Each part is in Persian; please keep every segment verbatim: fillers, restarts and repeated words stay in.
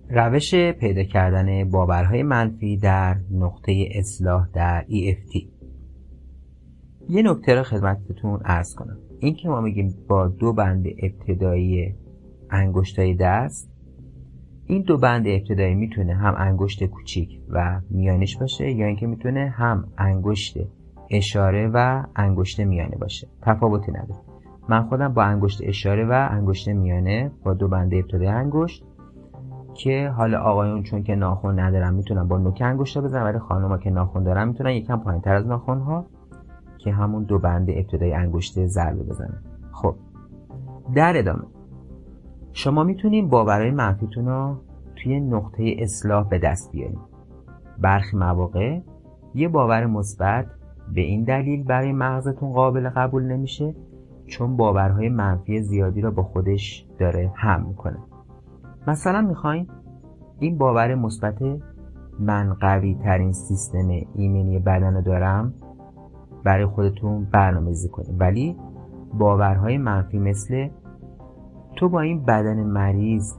روش پیدا کردن باورهای منفی در نقطه اصلاح در ای اف تی. یه نکته رو خدمتتون عرض کنم. این که ما میگیم با دو بند ابتدایی انگشتای دست، این دو بند ابتدایی میتونه هم انگشت کوچیک و میانش باشه یا اینکه میتونه هم انگشت اشاره و انگشت میانه باشه. تفاوتی نداره. من خودم با انگشت اشاره و انگشت میانه با دو بند ابتدایی انگشت، که حالا آقایون چون که ناخن ندارن میتونن با نوک انگشتا بزنن، ولی خانوما که ناخن دارن میتونن یکم پایینتر از ناخن ها که همون دو بند ابتدایی انگشت ضربه بزنن. خب در ادامه شما میتونین باورهای منفیتون رو توی نقطه اصلاح به دست بیارین. برخی مواقع یه باور مثبت به این دلیل برای مغزتون قابل قبول نمیشه چون باورهای منفی زیادی رو با خودش داره حمل میکنه. مثلا میخواین این باور مثبت من قوی ترین سیستم ایمنی بدن رو دارم برای خودتون برنامه‌ریزی کنید، ولی باورهای منفی مثل تو با این بدن مریض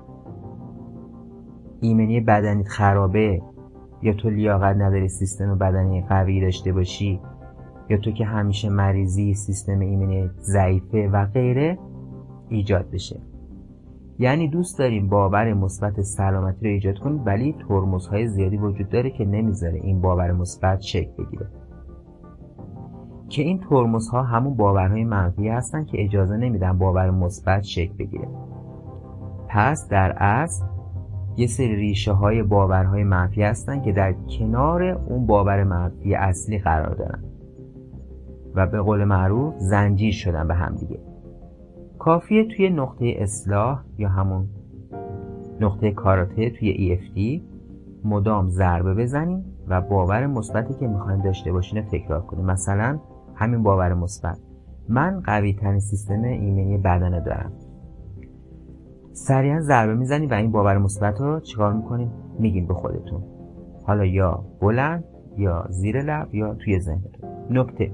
ایمنی بدنیت خرابه، یا تو لیاقت نداری سیستم بدنی قوی داشته باشی، یا تو که همیشه مریضی سیستم ایمنی ضعیفه و غیره ایجاد بشه. یعنی دوست داریم باور مثبت سلامتی رو ایجاد کنیم، ولی ترمزهای زیادی وجود داره که نمیذاره این باور مثبت شکل بگیره، که این ترمزها همون باورهای منفی هستن که اجازه نمیدن باور مثبت شکل بگیره. پس در اصل یه سری ریشه های باورهای منفی هستن که در کنار اون باور منفی اصلی قرار دارن و به قول معروف زنجیر شدن به هم دیگه. کافیه توی نقطه اصلاح یا همون نقطه کاراته توی ای اف تی مدام ضربه بزنیم و باور مثبتی که میخواین داشته باشین تکرار کنیم. مثلا همین باور مثبت من قوی ترین سیستم ایمنی بدن دارم. سریعا ضربه میزنید و این باور مثبت رو چیکار میکنید؟ میگین به خودتون، حالا یا بلند یا زیر لب یا توی ذهنتون. نکته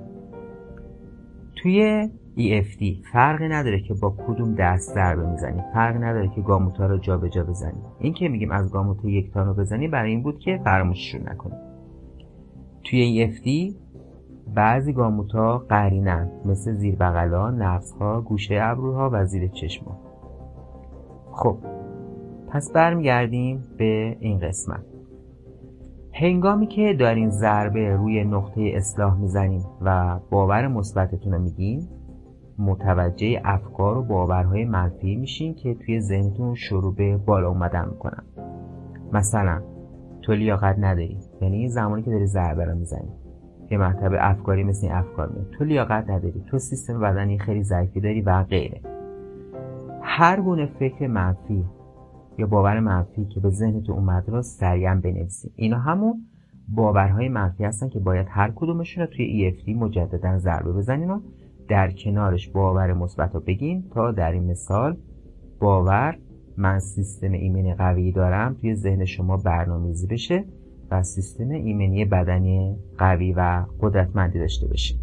توی ای اف تی فرقی نداره که با کدوم دست ضربه میزنید، فرقی نداره که گاموتا رو جا به جا بزنید. این که میگیم از گاموتا یک تا رو بزنید برای این بود که فراموششون نکنید. توی ای اف تی بعضی گاموتا قرینن، مثل زیر بغلا، نفس‌ها، گوشه ابروها و زیر چشم‌ها. خب پس برمیگردیم به این قسمت. هنگامی که دارین ضربه روی نقطه اصلاح میزنین و باور مثبتتون رو میگین، متوجه افکار و باورهای منفی میشین که توی ذهنتون شروع به بالا اومدن میکنن. مثلا تو لیاقت نداری، یعنی زمانی که داری ضربه رو میزنی یه مرتبه افکاری مثل این افکار میاد، تو لیاقت نداری، تو سیستم بدنی خیلی ضعیفی داری و غیره. هر گونه فکر منفی یا باور منفی که به ذهنتون اومد رو سریعا بنویسید. اینا همون باورهای منفی هستن که باید هر کدومشون رو توی ای اف تی مجددا ضربه بزنین و در کنارش باور مثبت رو بگین تا در این مثال باور من سیستم ایمنی قوی دارم توی ذهن شما برنامه‌ریزی بشه و سیستم ایمنی بدنی قوی و قدرتمندی داشته باشه.